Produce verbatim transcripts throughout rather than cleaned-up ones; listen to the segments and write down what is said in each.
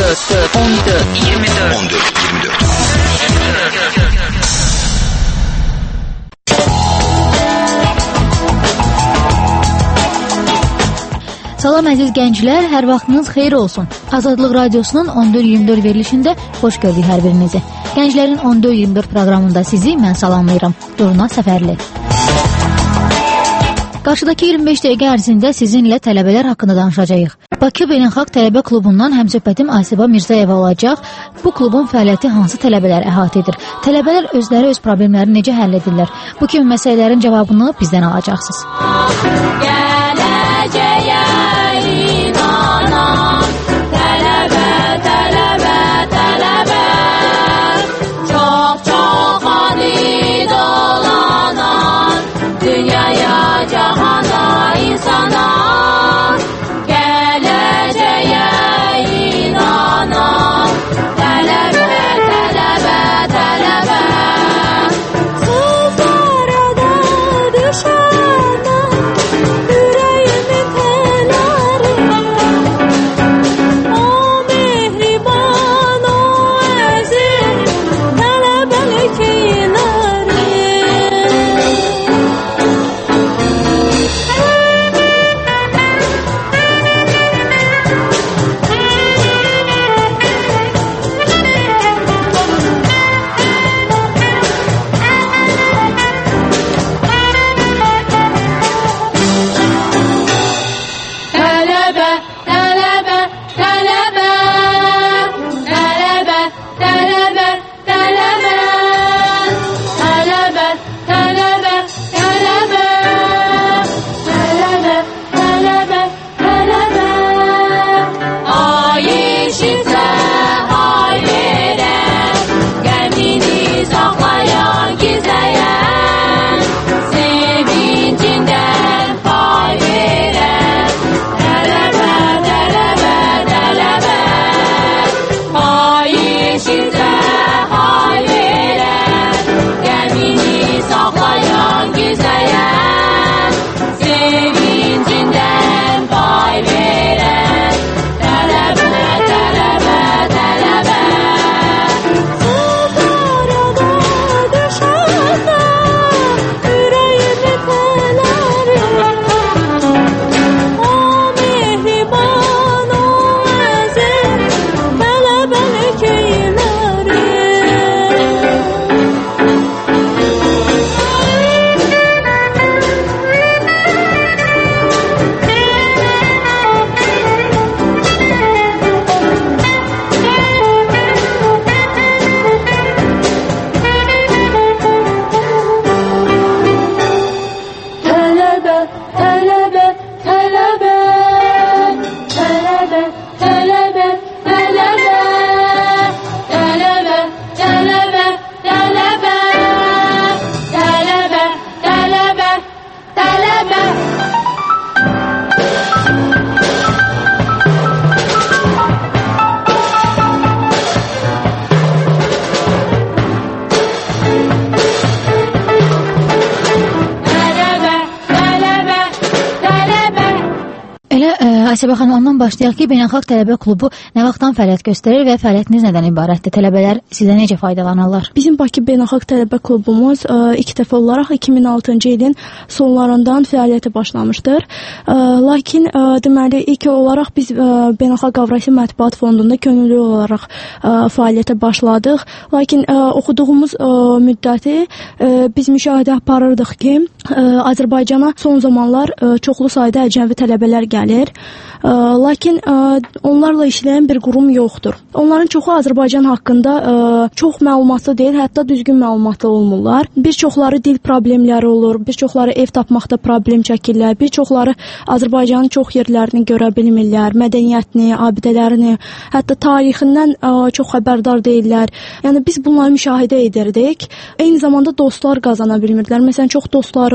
dört on dört yirmi dört on dört yirmi dört. Salam əziz gənclər, hər vaxtınız xeyir olsun. Azadlıq Radiosunun on dörd iyirmi dörd verilişində xoş gördük hər birinizi. Gənclərin on dörd iyirmi dörd proqramında sizi mən salamlayıram. Durna Səfərli. Qarşıdakı iyirmi beş dəqiqə ərzində sizinlə tələbələr haqqında danışacağıq. Bakı Beynəlxalq Tələbə Klubundan həmsöhbətim Asiba Mirzəyeva olacaq. Bu klubun fəaliyyəti hansı tələbələr əhatə edir? Tələbələr özləri öz problemlərini necə həll edirlər? Bu kimi məsələlərin cavabını bizdən alacaqsınız. Gələcəyə inanan tələbə, tələbə, tələbə, çox-çox adid olanan dünyaya, cahana, insana, gələcəyə inanan tələbə, tələbə, tələbə, sızlarada düşəndən ürəyimi tələri, o mehriban, o əziz tələbəlik inəri. Tələbə, tələbə, tələbə, tələbə, tələbə, tələbə, tələbə, tələbə, tələbə, tələbə, tələbə, tələbə. Ay eşitsə, ay verən, qəmini saxlayan, gizləyən, sevincindən pay verən, tələbə, tələbə, tələbə. Ay eşitsə, ay verən, qəmini saxlayan, gizləyən, sevincindən pay verən, tələbə, tələbə, tələbə. Sızlarada düşəndən ürəyimi tələri, o mehriban, o əziz tələbəlik inəri. Tələbə, tələbə, tələbə, tələbə, tələbə, tələbə, tələbə, tələbə, tələbə, tələbə, tələbə, tələbə. Tələbə, tələbə, tələbə. Elə ə, Asiba xanım, ondan başlayaq ki, Beynəlxalq Tələbə Klubu nə vaxtdan fəaliyyət göstərir və fəaliyyətiniz nədən ibarətdir? Tələbələr sizə necə faydalanırlar? Bizim Bakı Beynəlxalq Tələbə Klubumuz ə, ilk dəfə olaraq iki min altıncı ilin sonlarından fəaliyyətə başlamışdır. Ə, lakin ə, deməli ilk olaraq biz ə, Beynəlxalq Avrasiya Mətbuat Fondunda könüllü olaraq ə, fəaliyyətə başladıq. Lakin ə, oxuduğumuz ə, müddəti ə, biz müşahidə aparırdıq ki, ə, Azərbaycana son zamanlar ə, çoxlu sayda əcnəbi tələbələr gəlir. Ə, lakin ə, onlarla işləyən bir qurum yoxdur. Onların çoxu Azərbaycan haqqında ə, çox məlumatlı deyil, hətta düzgün məlumatlı olmurlar. Bir çoxları dil problemləri olur, bir çoxları ev tapmaqda problem çəkirlər, bir çoxları Azərbaycanın çox yerlərini görə bilmirlər, mədəniyyətini, abidələrini, hətta tarixindən ə, çox xəbərdar deyirlər. Yəni biz bunları müşahidə edirdik. Eyni zamanda dostlar qazana bilmirdilər. Məsələn, çox dostları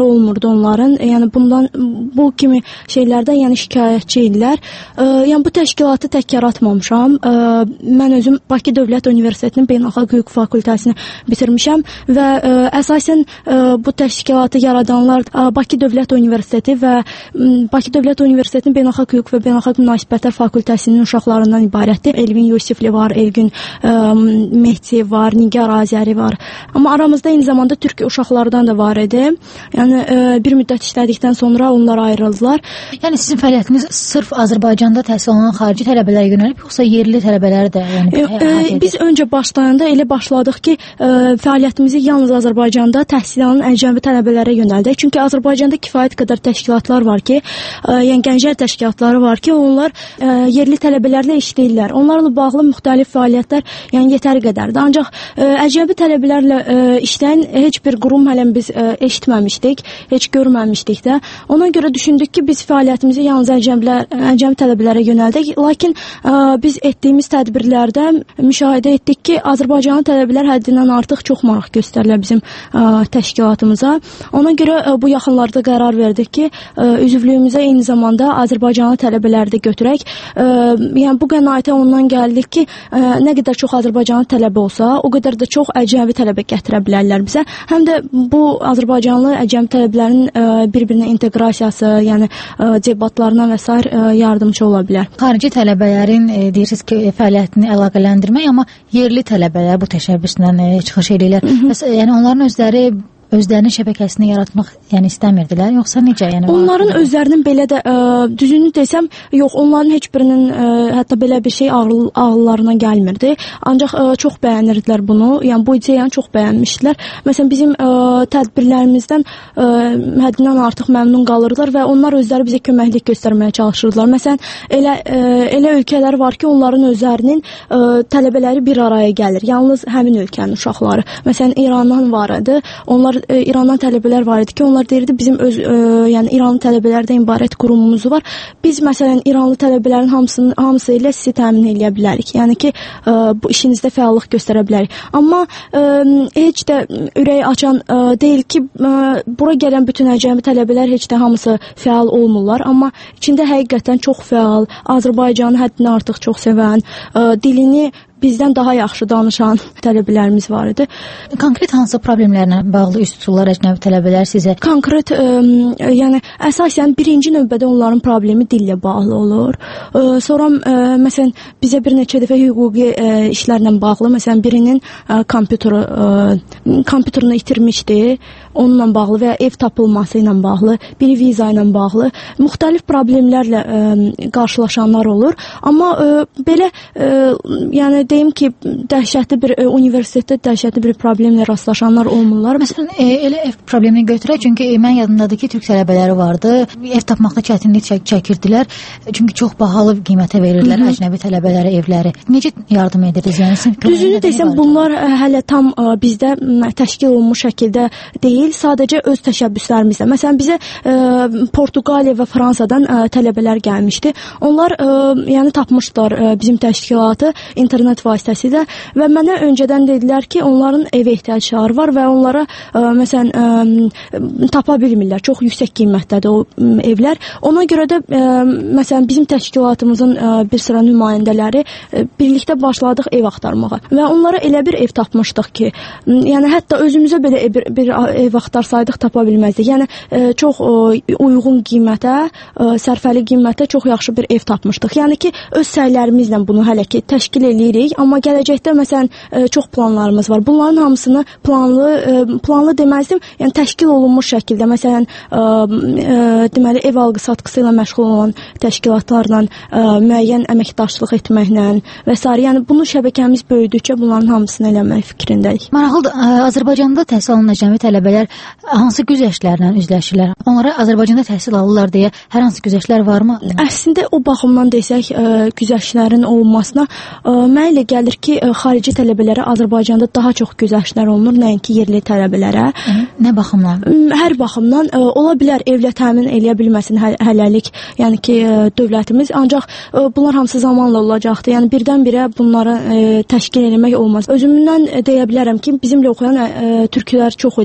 olmurdu onların. Yəni bundan bu kimi şeylərdən yəni şikayətçi idilər. E, yəni bu təşkilatı tək yaratmamışam. E, mən özüm Bakı Dövlət Universitetinin Beynəlxalq Hüquq fakültəsini bitirmişəm və e, əsasən e, bu təşkilatı yaradanlar e, Bakı Dövlət Universiteti və m, Bakı Dövlət Universitetinin Beynəlxalq Hüquq və Beynəlxalq Münasibətlər fakültəsinin uşaqlarından ibarətdir. Elvin Yusifli var, Elgün e, Mehdi var, Nigar Azəri var. Amma aramızda eyni zamanda türk uşaqlardan da var idi. Yəni e, bir müddət işlədikdən sonra onlar ayrıldılar. Yəni sizin fəaliyyətiniz sırf Azərbaycanda təhsil alan xarici tələbələrə yönəlib, yoxsa yerli tələbələr də yəni e, e, biz öncə başlayanda elə başladıq ki, e, fəaliyyətimizi yalnız Azərbaycanda təhsil alan əcnəbi tələbələrə yönəldək. Çünki Azərbaycanda kifayət qədər təşkilatlar var ki, e, yəni gənclər təşkilatları var ki, onlar e, yerli tələbələrlə işləyirlər. Onlarla bağlı müxtəlif fəaliyyətlər yəni yetəri qədərdir. Ancaq e, əcnəbi tələbələrlə e, işləyən heç bir qurum hələ biz e, eşitməmişdik, heç görməmişdik də. Ona görə düşündük ki, biz fəaliyyətimizi yalnız əcnəbilər, əcnəbi tələbələrə yönəldək. Lakin e, biz etdiyimiz tədbirlərdə müşahidə etdik ki, Azərbaycanlı tələbələr həddindən artıq çox maraq göstərirlər bizim ə, təşkilatımıza. Ona görə ə, bu yaxınlarda qərar verdik ki, ə, üzvlüyümüzə eyni zamanda Azərbaycanlı tələbələri də götürək. Ə, yəni bu qənaətə ondan gəldik ki, ə, nə qədər çox Azərbaycanlı tələbə olsa, o qədər də çox əcnəbi tələbə gətirə bilərlər bizə. Həm də bu Azərbaycanlı əcnəbi tələbələrin ə, bir-birinə inteqrasiyası, yəni ə, debatlarına və s. ə, yardımcı ola bilər. Xarici tələbələrin e, deyirsiniz ki, fəaliyyətini əlaqələndirmək, amma yerli tələbələr bu təşəbbüslə e, çıxış edirlər. Bəs, yəni onların özləri özlərinin şəbəkəsini yaratmaq yəni istəmirdilər, yoxsa necə? Yəni onların var, özlərinin belə də ə, düzünü desəm, yox, onların heç birinin ə, hətta belə bir şey ağıl, ağıllarına gəlmirdi. Ancaq ə, çox bəyənirdilər bunu. Yəni bu ideyanı çox bəyənmişdilər. Məsələn, bizim ə, tədbirlərimizdən ə, həddindən artıq məmnun qalırdılar və onlar özləri bizə köməklik göstərməyə çalışırdılar. Məsələn, elə ə, elə ölkələr var ki, onların özlərinin ə, tələbələri bir araya gəlir. Yalnız həmin ölkənin uşaqları. Məsələn, İrandan var idi. Onlar e, İrandan tələbələr var idi ki, onlar deyirdi bizim öz e, yəni İranlı tələbələrdən ibarət qurumumuz var. Biz məsələn İranlı tələbələrin hamısını hamısı ilə sizi təmin edə bilərik. Yəni ki, e, bu işinizdə fəallıq göstərə bilərik. Amma e, heç də ürək açan e, deyil ki, e, bura gələn bütün əcnəbi tələbələr heç də hamısı fəal olmurlar, amma içində həqiqətən çox fəal, Azərbaycanı həddindən artıq çox sevən, e, dilini bizdən daha yaxşı danışan tələbələrimiz var idi. Konkret hansı problemlərlə bağlı üst tuturlar əcnəbi tələbələr sizə? Konkret, ə, yəni əsasən birinci növbədə onların problemi dillə bağlı olur. Ə, sonra ə, məsələn bizə bir neçə dəfə hüquqi ə, işlərlə bağlı, məsələn birinin ə, kompüteri ə, kompüterini itirmişdi, onunla bağlı və ya ev tapılması ilə bağlı, biri viza ilə bağlı müxtəlif problemlərlə ə, qarşılaşanlar olur. Amma ə, belə ə, yəni deyim ki, dəhşətli bir e, universitetdə dəhşətli bir problemlə rastlaşanlar olmurlar. Məsələn, e, elə ev problemini götürək, çünki e, mən yadımdadır ki, türk tələbələri vardı. Ev tapmaqda çətinlik çək çəkirdilər. Çünki çox bahalı qiymətə verirdilər əcnəbi tələbələrə evləri. Necə yardım edirdiniz? Yəni düzünü desəm, bunlar ə, hələ tam ə, bizdə ə, təşkil olunmuş şəkildə deyil, sadəcə öz təşəbbüslərimizlə. Məsələn, bizə ə, Portuqaliya və Fransadan ə, tələbələr gəlmişdi. Onlar ə, yəni tapmışlar ə, bizim təşkilatı internet vasitəsilə və mənə öncədən dedilər ki, onların evə ehtiyacları var və onlara ə, məsələn ə, tapa bilmirlər. Çox yüksək qiymətdədir o ə, evlər. Ona görə də ə, məsələn bizim təşkilatımızın ə, bir sıra nümayəndələri ə, birlikdə başladıq ev axtarmağa və onlara elə bir ev tapmışdıq ki, ə, yəni hətta özümüzə belə bir, bir ev axtarsaydıq tapa bilməzdik. Yəni ə, çox ə, uyğun qiymətə, ə, sərfəli qiymətə çox yaxşı bir ev tapmışdıq. Yəni ki, öz səylərimizlə bunu hələ ki təşkil eləyirik, amma gələcəkdə məsələn ə, çox planlarımız var. Bunların hamısını planlı ə, planlı deməzdim, yəni təşkil olunmuş şəkildə, məsələn ə, ə, deməli ev alqı-satqısı ilə məşğul olan təşkilatlarla ə, müəyyən əməkdaşlıq etməklə və s. yəni bunu şəbəkəmiz böyüdükcə bunların hamısını eləmək fikrindəyik. Maraqlıdır. Azərbaycanda təhsil alan əcnəbi tələbələr hansı güzəştlərlə üzləşirlər? Onlara Azərbaycanda təhsil alırlar deyə hər hansı güzəştlər varmı? Əslində o baxımdan desək, ə, güzəştlərin olmasına ə, mənə elə gəlir ki, ə, xarici tələbələrə Azərbaycanda daha çox güzəştlər olunur, nəinki yerli tələbələrə. Hı, nə baxımdan? Hər baxımdan ə, ola bilər evlə təmin eləyə bilməsin hə hələlik, yəni ki, ə, dövlətimiz, ancaq ə, bunlar hamısı zamanla olacaqdır. Yəni birdən-birə bunları ə, təşkil etmək olmaz. Özümdən deyə bilərəm ki, bizimlə oxuyan ə, türklər çox idi.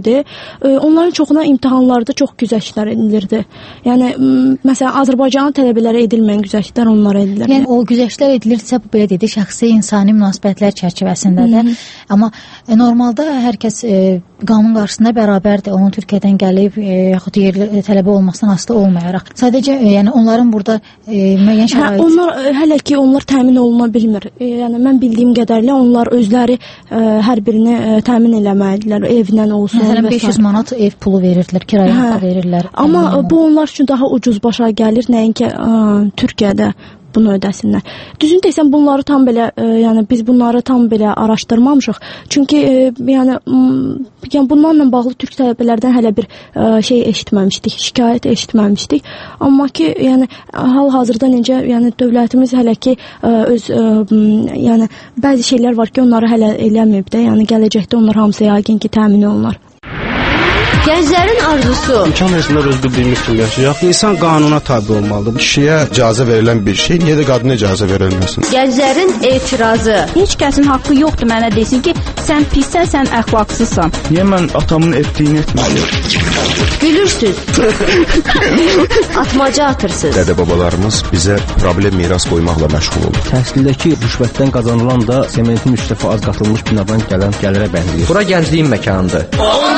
e, onların çoxuna imtahanlarda çox güzəştlər edilirdi. Yəni məsələn Azərbaycanın tələbələrə edilməyən güzəştlər onlara edilir. Yəni o güzəştlər edilirsə bu belə dedik, şəxsi insani münasibətlər çərçivəsindədir. Amma e, normalda hər kəs e, qanun qarşısında bərabərdir. Onun Türkiyədən gəlib e, yaxud yerli tələbə olmasından asılı olmayaraq. Sadəcə e, yəni onların burada e, müəyyən şərait. Hə, onlar hələ ki onlar təmin oluna bilmir. E, yəni mən bildiyim qədərilə onlar özləri e, hər birini e, təmin eləməlidirlər. Evindən olsun. Məsələn beş yüz manat ev pulu verirdilər, kirayə hə, haqqı verirlər. Amma bu onlar üçün daha ucuz başa gəlir, nəinki ə, Türkiyədə bunu ödəsinlər. Düzün desəm bunları tam belə, e, yəni biz bunları tam belə araşdırmamışıq. Çünki e, yəni, yəni bunlarla bağlı türk tələbələrdən hələ bir e, şey eşitməmişdik, şikayət eşitməmişdik. Amma ki, yəni hal-hazırda necə, yəni dövlətimiz hələ ki e, öz e, yəni bəzi şeylər var ki, onları hələ eləməyib də, yəni gələcəkdə onlar hamısı yəqin ki təmin olunar. Gənclərin arzusu. İmkan versinlər öz bildiyimiz kimi yaşayaq. İnsan qanuna tabi olmalıdır. Kişiyə icazə verilən bir şey, niyə də qadına icazə verilməsin? Gənclərin etirazı. Heç kəsin haqqı yoxdur mənə desin ki, sən pissən, sən əxlaqsızsan. Niyə mən atamın etdiyini etməliyəm? Gülürsüz. Atmaca atırsınız. Dədə-babalarımız bizə problem miras qoymaqla məşğul olur. Təhsildəki rüşvətdən qazanılan da sementin üç dəfə az qatılmış binadan gələn gəlirə bənzəyir. Bura gəncliyin məkanıdır.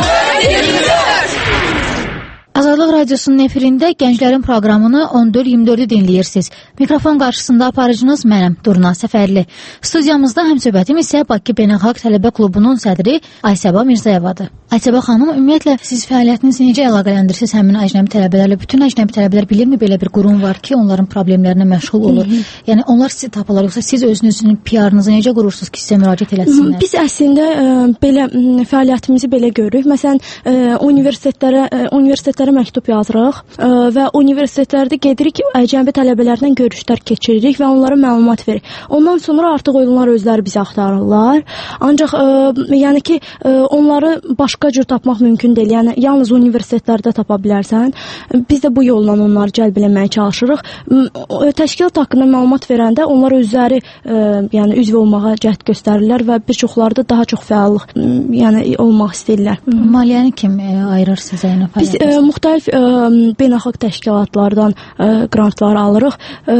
Azadlıq Radiosunun efirində gənclərin proqramını on dörd iyirmi dördü dinləyirsiniz. Mikrofon qarşısında aparıcınız mənəm, Durna Səfərli. Studiyamızda həmsöhbətim isə Bakı Beynəlxalq Tələbə Klubunun sədri Aysəba Mirzəyevadır. Aysəba xanım, ümumiyyətlə siz fəaliyyətinizi necə əlaqələndirirsiniz həmin əcnəbi tələbələrlə? Bütün əcnəbi tələbələr bilirmi belə bir qurum var ki, onların problemlərinə məşğul olur? Hı -hı. Yəni onlar sizi tapırlar, yoxsa siz özünüzün P R-nızı necə qurursunuz ki, sizə müraciət eləsinlər? Biz əslində ə, belə ə, fəaliyyətimizi belə görürük. Məsələn, ə, universitetlərə ə, universitetlərə məktub yazırıq ə, və universitetlərdə gedirik, əcnəbi tələbələrlə görüşlər keçiririk və onlara məlumat veririk. Ondan sonra artıq onlar özləri bizi axtarırlar. Ancaq ə, yəni ki, ə, onları başqa cür tapmaq mümkün deyil. Yəni yalnız universitetlərdə tapa bilərsən. Biz də bu yolla onları cəlb eləməyə çalışırıq. Təşkilat haqqında məlumat verəndə onlar özləri ə, yəni üzv olmağa cəhd göstərirlər və bir çoxları da daha çox fəallıq yəni olmaq istəyirlər. Maliyyəni kim ə, ayırır sizə? Yəni, Biz ə, müxtəlif ə, beynəlxalq təşkilatlardan ə, qrantlar alırıq. Ə,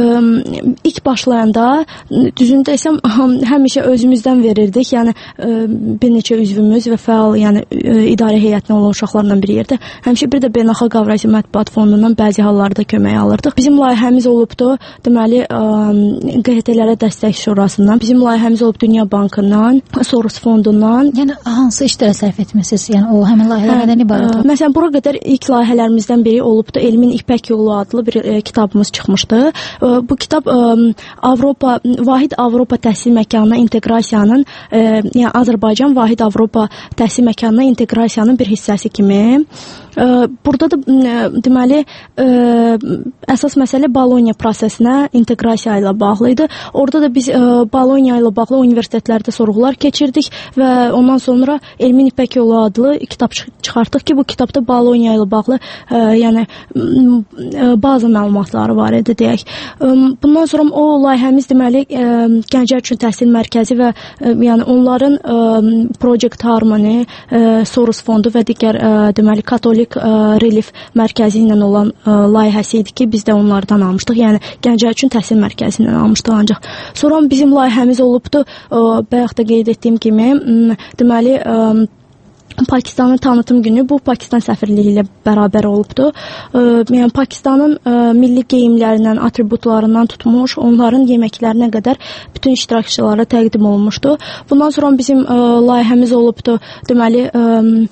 ilk başlayanda düzünü desəm həmişə özümüzdən verirdik. Yəni ə, bir neçə üzvümüz və fəal, yəni ə, idarə heyətinə olan uşaqlarla bir yerdə. Həmişə bir də Beynəlxalq Avrasiya Mətbuat Fondundan bəzi hallarda kömək alırdıq. Bizim layihəmiz olubdu, deməli ə, Q H T-lərə dəstək şurasından, bizim layihəmiz olub Dünya Bankından, Soros Fondundan. Yəni hansı işlərə sərf etmisiniz? Yəni o həmin layihələr nədən ibarətdir? Məsələn, bura qədər ilk layihələrimizdən biri olubdu. Elmin İpək Yolu adlı bir e, kitabımız çıxmışdı. E, bu kitab e, Avropa Vahid Avropa Təhsil Məkanına inteqrasiyanın, e, yəni Azərbaycan Vahid Avropa Təhsil Məkanına inteqrasiyanın bir hissəsi kimi. E, burada da e, deməli e, əsas məsələ Bologna prosesinə inteqrasiya ilə bağlı idi. Orada da biz e, Bologna ilə bağlı universitetlərdə sorğular keçirdik və ondan sonra Elmin İpək Yolu adlı kitab çıxartdıq ki, bu kitabda Bologna ilə bağlı e, yəni bazı məlumatları var idi deyək. Bundan sonra o layihəmiz deməli e, Gənclər üçün Təhsil Mərkəzi və e, yəni onların e, Project Harmony, e, Soros Fondu və digər e, deməli Katolik e, Relief Mərkəzi ilə olan e, layihəsi idi ki, biz də onlardan almışdıq. Yəni Gənclər üçün Təhsil Mərkəzindən almışdıq ancaq. Sonra bizim layihəmiz olubdu, e, bayaq da qeyd etdiyim kimi, deməli e, Pakistanın tanıtım günü bu Pakistan səfirliyi ilə bərabər olubdu. E, yəni Pakistanın e, milli geyimlərindən, atributlarından tutmuş, onların yeməklərinə qədər bütün iştirakçılara təqdim olunmuşdu. Bundan sonra bizim e, layihəmiz olubdu. Deməli, e,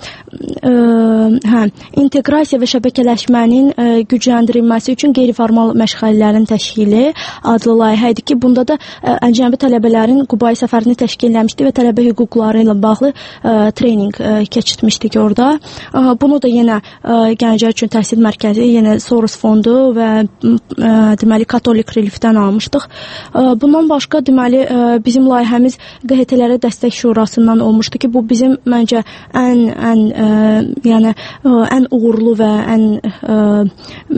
e, hə, inteqrasiya və şəbəkələşmənin e, gücləndirilməsi üçün qeyri-formal məşğələlərin təşkili adlı layihə idi ki, bunda da e, əcnəbi tələbələrin Qubai səfərini təşkil etmişdi və tələbə hüquqları ilə bağlı e, trening e, keçirtmişdik orada. Bunu da yenə Gənclər üçün Təhsil Mərkəzi, yenə Soros Fondu və deməli Katolik Reliefdən almışdıq. Bundan başqa deməli bizim layihəmiz Q H T-lərə dəstək şurasından olmuşdu ki, bu bizim məncə ən ən yəni ən uğurlu və ən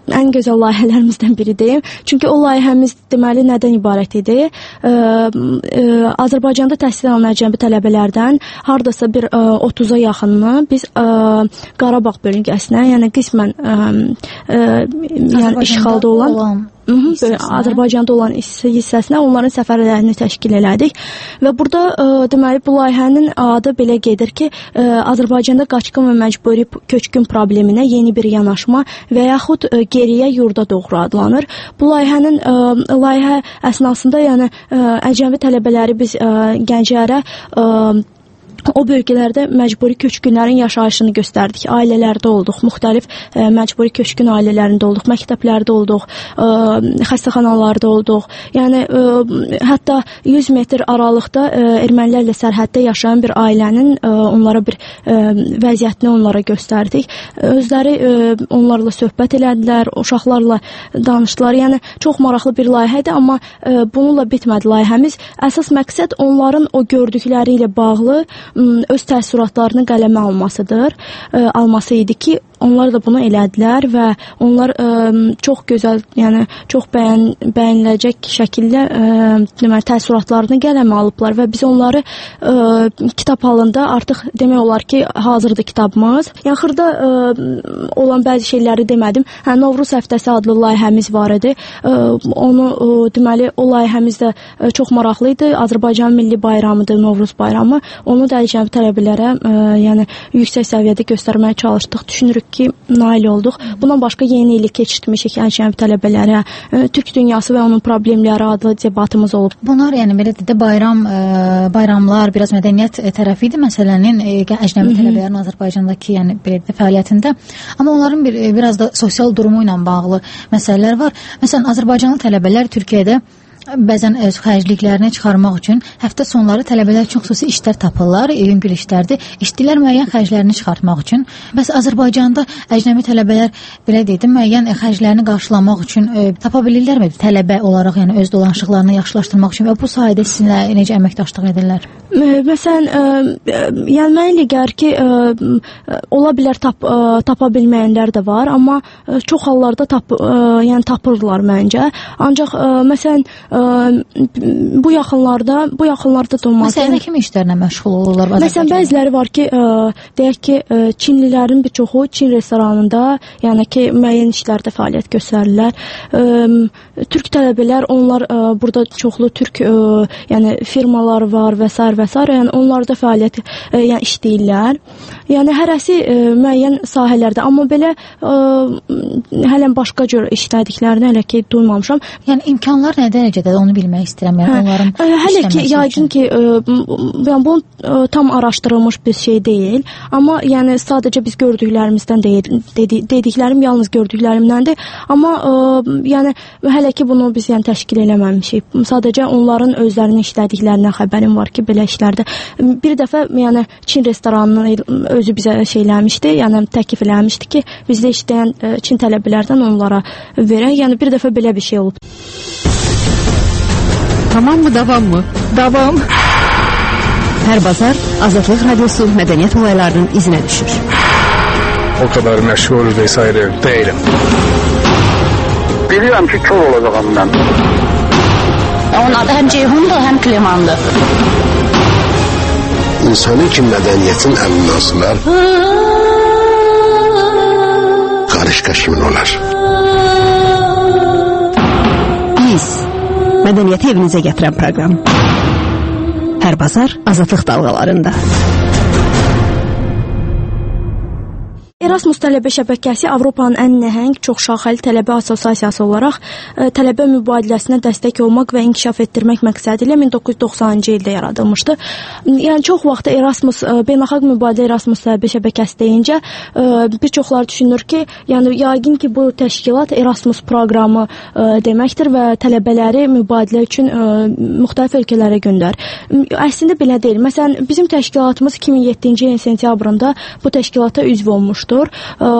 ən gözəl layihələrimizdən biridir. Çünki o layihəmiz deməli nədən ibarət idi? Ə, ə, Azərbaycanda təhsil alan əcnəbi tələbələrdən hardasa bir ə, otuza yaxınını biz ə, Qarabağ bölgəsinə, yəni qismən ə, ə, yəni işğalda olan, olan Hı -hı, belə, Azərbaycanda olan hissəsinə onların səfərlərini təşkil elədik və burada ə, deməli bu layihənin adı belə gedir ki, ə, Azərbaycanda qaçqın və məcburi köçkün probleminə yeni bir yanaşma və yaxud ə, geriyə yurda doğru adlanır. Bu layihənin ə, layihə əsnasında yəni ə, əcnəbi tələbələri biz ə, gənclərə ə, o bölgələrdə məcburi köçkünlərin yaşayışını göstərdik. Ailələrdə olduq, müxtəlif ə, məcburi köçkün ailələrində olduq, məktəblərdə olduq, ə, xəstəxanalarda olduq. Yəni ə, hətta yüz metr aralıqda ə, ermənilərlə sərhəddə yaşayan bir ailənin ə, onlara bir ə, vəziyyətini onlara göstərdik. Özləri ə, onlarla söhbət elədilər, uşaqlarla danışdılar. Yəni çox maraqlı bir layihədir, amma ə, bununla bitmədi layihəmiz. Əsas məqsəd onların o gördükləri ilə bağlı öz təəssüratlarını qələmə almasıdır, ə, alması idi ki, onlar da bunu elədilər və onlar ə, çox gözəl, yəni çox bəyən, bəyəniləcək şəkildə ə, deməli, təəssüratlarını qələmə alıblar və biz onları ə, kitab halında artıq demək olar ki, hazırdır kitabımız. Yəni xırda ə, olan bəzi şeyləri demədim. Hə, Novruz həftəsi adlı layihəmiz var idi. Ə, onu ə, deməli o layihəmiz də ə, çox maraqlı idi. Azərbaycan milli bayramıdır, Novruz bayramı. Onu da əcnəbi tələbələrə ə, yəni yüksək səviyyədə göstərməyə çalışdıq. Düşünürük ki, nail olduq. Bundan başqa yeni ili keçirtmişik əcnəbi tələbələrə. Türk dünyası və onun problemləri adlı debatımız olub. Bunlar yəni belə də bayram ə, bayramlar, biraz mədəniyyət tərəfi idi məsələnin ə, əcnəbi tələbələrin Azərbaycandakı yəni belə də fəaliyyətində. Amma onların bir biraz da sosial durumu ilə bağlı məsələlər var. Məsələn, Azərbaycanlı tələbələr Türkiyədə bəzən öz xərcliklərini çıxarmaq üçün həftə sonları tələbələr çox xüsusi işlər tapırlar, yüngül işlərdir. İşçilər müəyyən xərclərini çıxartmaq üçün. Bəs Azərbaycanda əcnəbi tələbələr belə deyim, müəyyən xərclərini qarşılamaq üçün ə, tapa bilirlərmi? Tələbə olaraq, yəni öz dolanışıqlarını yaxşılaşdırmaq üçün və bu sahədə sizinlə necə əməkdaşlıq edirlər? Məsələn, ə, yəni mənə elə gəlir ki, ə, ola bilər tap, ə, tapa bilməyənlər də var, amma ə, çox hallarda tap, ə, yəni tapırlar məncə. Ancaq ə, məsələn ə, bu yaxınlarda, bu yaxınlarda da olmaz. Məsələn, nə kimi işlərlə məşğul olurlar? Məsələn, bəziləri var ki, ə, deyək ki, ə, Çinlilərin bir çoxu Çin restoranında, yəni ki, müəyyən işlərdə fəaliyyət göstərirlər. Ə, Türk tələbələr, onlar ə, burada çoxlu Türk ə, yəni firmalar var və s. və s. Yəni onlarda fəaliyyət, ə, yəni işləyirlər. Yəni hərəsi ə, müəyyən sahələrdə, amma belə ə, hələn başqa cür işlədiklərini hələ ki duymamışam. Yəni imkanlar nə dərəcədə onu bilmək istəyirəm. Yəni hə, onların ə, hələ ki yəqin ki ə, yəni bu ə, tam araşdırılmış bir şey deyil, amma yəni sadəcə biz gördüklərimizdən deyil, dedi, dediklərim yalnız gördüklərimdəndir, amma ə, yəni hələ ki bunu biz yəni təşkil eləməmişik. Sadəcə onların özlərinin işlədiklərindən xəbərim var ki, belə işlərdə. Bir dəfə yəni Çin restoranının özü bizə şeyləmişdi, yəni təklif eləmişdi ki, bizdə işləyən ə, Çin tələbələrdən onlara verək. Yəni bir dəfə belə bir şey olub. Tamam mı, davam mı? Davam. Hər bazar Azadlıq Radiosu mədəniyyət olaylarının izinə düşür. O kadar məşğul vesaire değilim. Bilirəm ki, kör olacağım mən. Onun adı həm Ceyhundur, həm Klimandır. İnsani ki mədəniyyətin əminasılar qarışqa kimin olar? Biz mədəniyyəti evinizə gətirən proqram. Hər bazar Azadlıq dalğalarında. Erasmus tələbə şəbəkəsi Avropanın ən nəhəng, çoxşaxəli tələbə assosiasiyası olaraq ə, tələbə mübadiləsinə dəstək olmaq və inkişaf etdirmək məqsədi ilə min doqquz yüz doxsanıncı ildə yaradılmışdı. Yəni çox vaxt Erasmus, ə, beynəlxalq mübadilə Erasmus tələbə şəbəkəsi deyincə ə, bir çoxları düşünür ki, yəni yəqin ki bu təşkilat Erasmus proqramı ə, deməkdir və tələbələri mübadilə üçün ə, müxtəlif ölkələrə göndər. Əslində belə deyil. Məsələn, bizim təşkilatımız iki min yeddinci ilin sentyabrında bu təşkilata üzv olmuşdu. olmuşdur.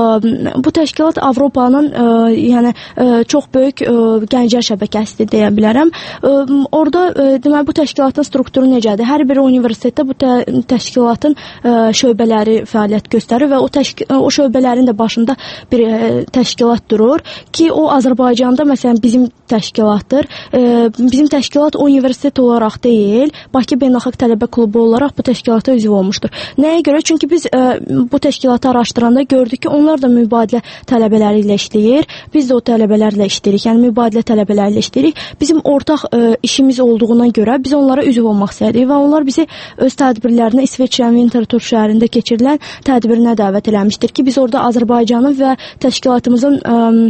Bu təşkilat Avropanın yəni çox böyük gənclər şəbəkəsidir deyə bilərəm. Orada deməli bu təşkilatın strukturu necədir? Hər bir universitetdə bu tə təşkilatın şöbələri fəaliyyət göstərir və o təşkil o şöbələrin də başında bir təşkilat durur ki, o Azərbaycanda məsələn bizim təşkilatdır. Bizim təşkilat universitet olaraq deyil, Bakı Beynəlxalq Tələbə Klubu olaraq bu təşkilata üzv olmuşdur. Nəyə görə? Çünki biz bu təşkilatı araşdıranda gördük ki, onlar da mübadilə tələbələri ilə işləyir. Biz də o tələbələrlə işləyirik. Yəni mübadilə tələbələri ilə işləyirik. Bizim ortaq işimiz olduğuna görə biz onlara üzv olmaq istəyirik və onlar bizi öz tədbirlərinə İsveçrənin Winterthur şəhərində keçirilən tədbirinə dəvət eləmişdir ki, biz orada Azərbaycanın və təşkilatımızın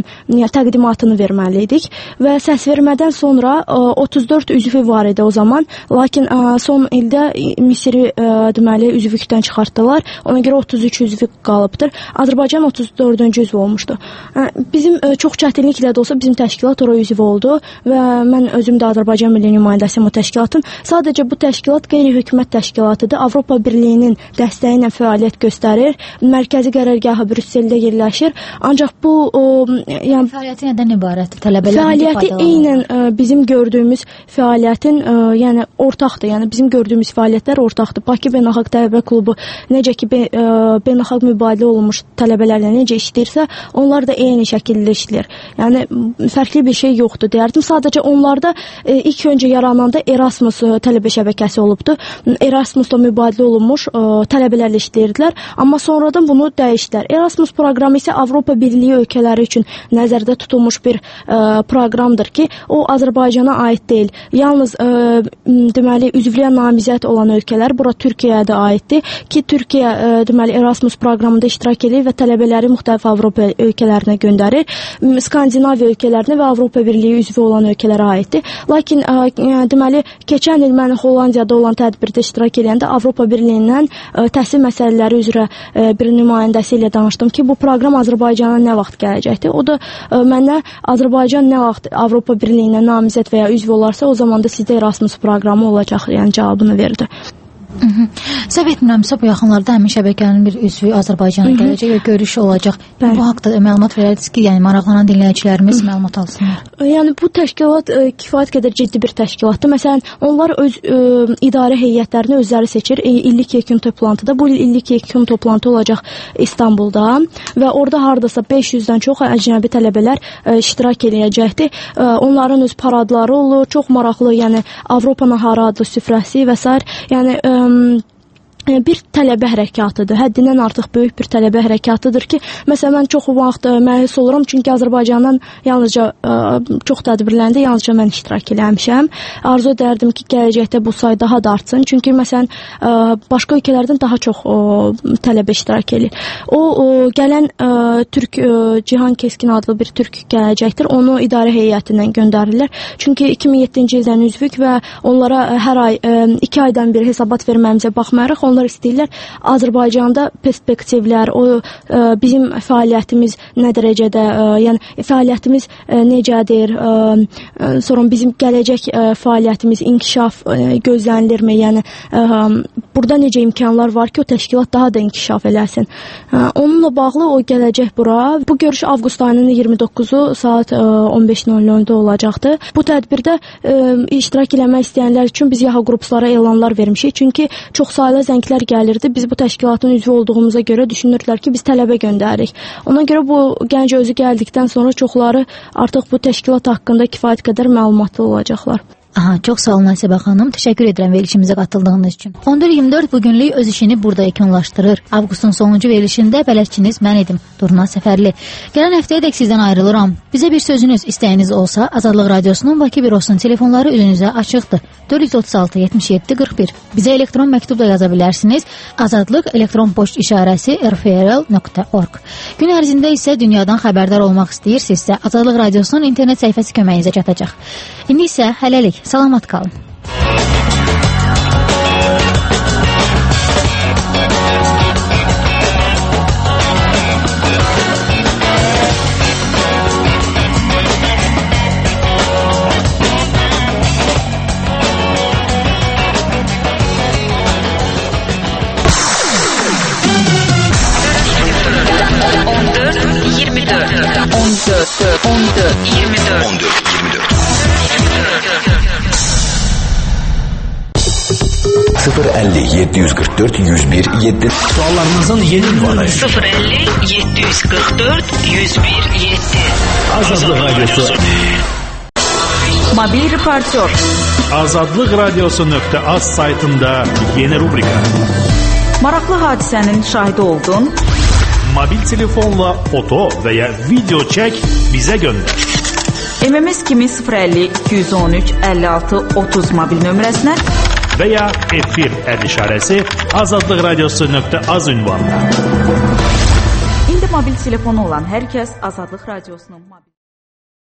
ə, təqdimatını verməliydik və səsvermədən sonra ə, otuz dörd üzvü var idi o zaman, lakin ə, son ildə Misiri ə, deməli üzvlükdən çıxartdılar. Ona görə otuz üç üzvü qalıbdır. Azərbaycan otuz dördüncü üzv olmuşdu. Ə, bizim ə, çox çətinliklə də olsa bizim təşkilat ora üzv oldu və mən özüm də Azərbaycan Milli nümayəndəsiyəm o təşkilatın. Sadəcə bu təşkilat qeyri-hökumət təşkilatıdır. Avropa Birliyinin dəstəyi ilə fəaliyyət göstərir. Mərkəzi qərargahı Brüsseldə yerləşir. Ancaq bu o, yəni fəaliyyəti nədən ibarətdir? Tələbələrin fəaliyyəti eynən ə, bizim gördüyümüz fəaliyyətin ə, yəni ortaqdır. Yəni bizim gördüyümüz fəaliyyətlər ortaqdır. Bakı Beynəlxalq Tələbə Klubu necə ki be, ə, beynəlxalq mübadilə olunmuş tələbələrlə necə işləyirsə, onlar da eyni şəkildə işləyir. Yəni fərqli bir şey yoxdur deyərdim. Sadəcə onlarda ə, ilk öncə yarananda Erasmus ə, tələbə şəbəkəsi olubdu. Erasmusla mübadilə olunmuş ə, tələbələrlə işləyirdilər, amma sonradan bunu dəyişdilər. Erasmus proqramı isə Avropa Birliyi ölkələri üçün nəzərdə tutulmuş bir ə, proqramdır ki, o Azərbaycana aid deyil. Yalnız ə, deməli üzvlüyə namizəd olan ölkələr, bura Türkiyəyə də aiddir ki, Türkiyə ə, deməli Erasmus proqramında iştirak edir və tələbələri müxtəlif Avropa ölkələrinə göndərir. Skandinaviya ölkələrinə və Avropa Birliyi üzvü olan ölkələrə aiddir. Lakin ə, deməli keçən il mən Hollandiyada olan tədbirdə iştirak edəndə Avropa Birliyindən ə, təhsil məsələləri üzrə ə, bir nümayəndəsi ilə danışdım ki, bu proqram Azərbaycana nə vaxt gələcəkdir? O da ə, mənə Azərbaycan nə vaxt Avropa Birliyinə namizəd və ya üzv olarsa, o zaman da sizdə Erasmus proqramı olacaq, yəni cavabını verdi. Səhv etmirəmsə, bu yaxınlarda həmin şəbəkənin bir üzvü Azərbaycana gələcək və görüşü olacaq. Bəli. Bu haqda məlumat verərdiniz ki, yəni maraqlanan dinləyicilərimiz məlumat alsınlar. Yəni bu təşkilat ə, kifayət qədər ciddi bir təşkilatdır. Məsələn, onlar öz ə, idarə heyətlərini özləri seçir. E, illik yekun toplantıda, bu il illik yekun toplantı olacaq İstanbulda və orada hardasa beş yüzdən çox əcnəbi tələbələr ə, iştirak edəcəkdir. Ə, onların öz paradları olur, çox maraqlı, yəni Avropa naharı adlı süfrəsi və s. Yəni ə, bir tələbə hərəkatıdır. Həddindən artıq böyük bir tələbə hərəkatıdır ki, məsələn mən çox vaxt məyus oluram, çünki Azərbaycandan yalnızca ə, çox tədbirlərində yalnızca mən iştirak eləmişəm. Arzu edərdim ki, gələcəkdə bu say daha da artsın. Çünki məsələn ə, başqa ölkələrdən daha çox ə, tələbə iştirak edir. O, o gələn ə, Türk ə, Cihan Keskin adlı bir türk gələcəkdir. Onu idarə heyətindən göndərirlər. Çünki iki min yeddinci ildən üzvük və onlara hər ay ə, iki aydan bir hesabat verməyimizə baxmayaraq onlar istəyirlər Azərbaycanda perspektivlər, o ə, bizim fəaliyyətimiz nə dərəcədə, ə, yəni fəaliyyətimiz ə, necədir, ə, ə, sonra bizim gələcək ə, fəaliyyətimiz inkişaf ə, gözlənilirmi? Yəni ə, burada necə imkanlar var ki, o təşkilat daha da inkişaf eləsin. Ə, onunla bağlı o gələcək bura. Bu görüş avqust ayının iyirmi doqquzu saat ə, on beş nöl nöldə olacaqdır. Bu tədbirdə ə, iştirak eləmək istəyənlər üçün biz Yahoo qruplara elanlar vermişik. Çünki çox saylı zənglər gəlirdi. Biz bu təşkilatın üzvü olduğumuza görə düşünürdülər ki, biz tələbə göndəririk. Ona görə bu gənc özü gəldikdən sonra çoxları artıq bu təşkilat haqqında kifayət qədər məlumatlı olacaqlar. Aha, çox sağ olun Nəsibə xanım. Təşəkkür edirəm verilişimizə qatıldığınız üçün. on dörd iyirmi dörd bugünlük öz işini burada yekunlaşdırır. Avqustun sonuncu verilişində bələdçiniz mən idim, Durna Səfərli. Gələn həftəyədək sizdən ayrılıram. Bizə bir sözünüz, istəyiniz olsa, Azadlıq Radiosunun Bakı bürosunun telefonları önünüzə açıqdır. dörd yüz otuz altı yetmiş yeddi qırx bir. Bizə elektron məktub da yaza bilərsiniz. Azadlıq elektron poçt işarəsi r f r l nöqtə org. Gün ərzində isə dünyadan xəbərdar olmaq istəyirsinizsə, Azadlıq Radiosunun internet səhifəsi köməyinizə çatacaq. İndi isə hələlik salamat qalın. əlli yeddi yüz qırx dörd yüz bir yeddi. Suallarınızın yeni ünvanı sıfır əlli yeddi yüz qırx dörd yüz bir yeddi. Azadlıq Radyosu. Mobil reportyor. Azadlıq Radyosu nöqtə az saytında yeni rubrika. Maraqlı hadisənin şahidi oldun. Mobil telefonla foto və ya video çək, bizə göndər. M M S kimi sıfır əlli iki yüz on üç əlli altı otuz mobil nömrəsinə və ya efir əd işarəsi Azadlıq Radyosu nöqtə az ünvanına. İndi mobil telefonu olan hər kəs Azadlıq Radyosunun mobil